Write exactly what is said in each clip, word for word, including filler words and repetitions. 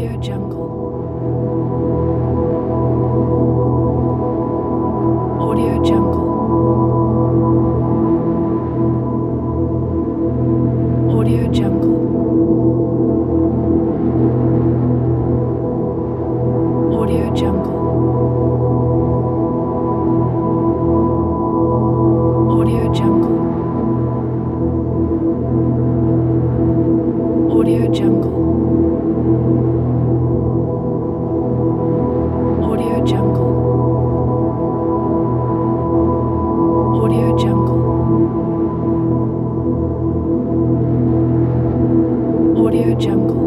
Audio Jungle. Audio Jungle. Audio Jungle. Audio Jungle. Audio Jungle. Audio Jungle. Audio Jungle. Audio Jungle. Audio Jungle.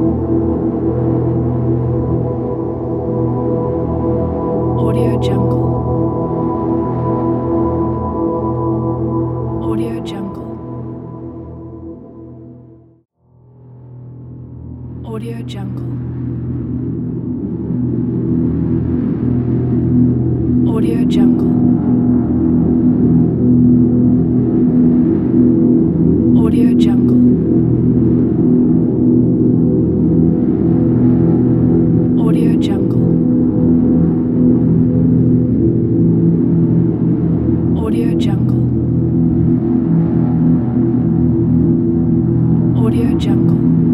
Audio Jungle. Audio Jungle. Audio Jungle. Audio Jungle. Audio Jungle. Audio Jungle. Audio Jungle. Audio Jungle.